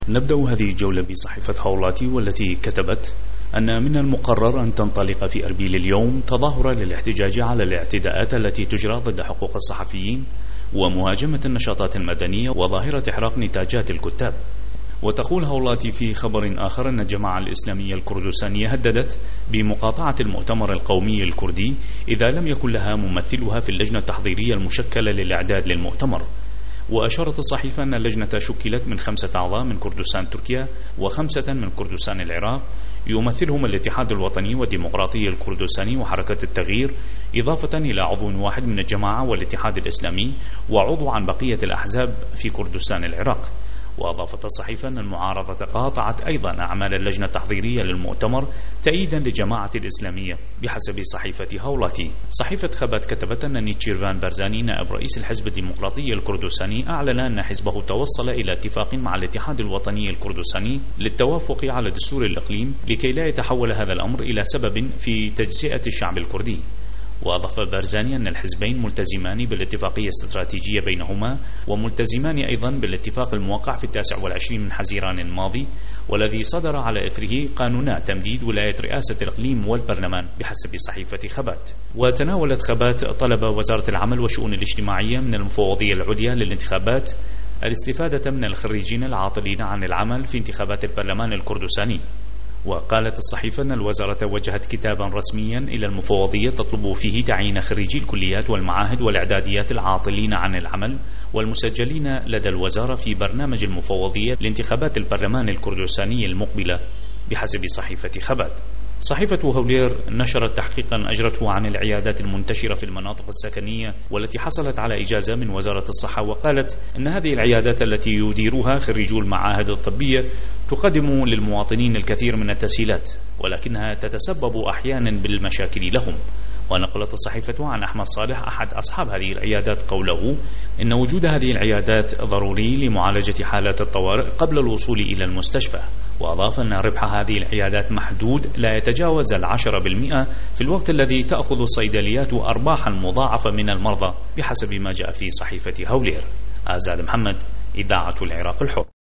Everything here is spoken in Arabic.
نبدأ هذه الجولة بصحيفة هولاتي، والتي كتبت أن من المقرر أن تنطلق في أربيل اليوم تظاهرة للاحتجاج على الاعتداءات التي تجرى ضد حقوق الصحفيين ومهاجمة النشاطات المدنية وظاهرة إحراق نتاجات الكتاب. وتقول هولاتي في خبر آخر أن الجماعة الإسلامية الكردستانية هددت بمقاطعة المؤتمر القومي الكردي إذا لم يكن لها ممثلها في اللجنة التحضيرية المشكلة للإعداد للمؤتمر. وأشارت الصحيفة أن اللجنة شكلت من 5 أعضاء من كردستان تركيا و5 من كردستان العراق، يمثلهم الاتحاد الوطني والديمقراطي الكردستاني وحركة التغيير، إضافة إلى عضو واحد من الجماعة والاتحاد الإسلامي وعضو عن بقية الأحزاب في كردستان العراق. وأضافت الصحيفة أن المعارضة قاطعت أيضا أعمال اللجنة التحضيرية للمؤتمر تأييدا للجماعة الإسلامية بحسب صحيفة هولاتي. صحيفة خبات كتبت أن نيتشيرفان بارزاني نائب رئيس الحزب الديمقراطي الكردستاني أعلن أن حزبه توصل إلى اتفاق مع الاتحاد الوطني الكردستاني للتوافق على دستور الإقليم لكي لا يتحول هذا الأمر إلى سبب في تجزئة الشعب الكردي. وأضاف بارزاني أن الحزبين ملتزمان بالاتفاقية الاستراتيجية بينهما، وملتزمان أيضا بالاتفاق الموقع في 29 من حزيران الماضي، والذي صدر على إثره قانونا تمديد ولاية رئاسة الإقليم والبرلمان بحسب صحيفة خبات. وتناولت خبات طلب وزارة العمل والشؤون الاجتماعية من المفوضية العليا للانتخابات الاستفادة من الخريجين العاطلين عن العمل في انتخابات البرلمان الكردستاني. وقالت الصحيفة أن الوزارة وجهت كتابا رسميا إلى المفوضية تطلب فيه تعيين خريجي الكليات والمعاهد والإعداديات العاطلين عن العمل والمسجلين لدى الوزارة في برنامج المفوضية لانتخابات البرلمان الكردستاني المقبلة بحسب صحيفة خبات. صحيفة هولير نشرت تحقيقا أجرته عن العيادات المنتشرة في المناطق السكنية والتي حصلت على إجازة من وزارة الصحة، وقالت أن هذه العيادات التي يديرها خريجو المعاهد الطبية تقدم للمواطنين الكثير من التسهيلات، ولكنها تتسبب أحيانا بالمشاكل لهم. ونقلت الصحيفة عن أحمد صالح أحد أصحاب هذه العيادات قوله إن وجود هذه العيادات ضروري لمعالجة حالات الطوارئ قبل الوصول إلى المستشفى. وأضاف أن ربح هذه العيادات محدود لا يتجاوز 10% في الوقت الذي تأخذ الصيدليات أرباحا مضاعفة من المرضى بحسب ما جاء في صحيفة هولير. آزاد محمد، إذاعة العراق الحر.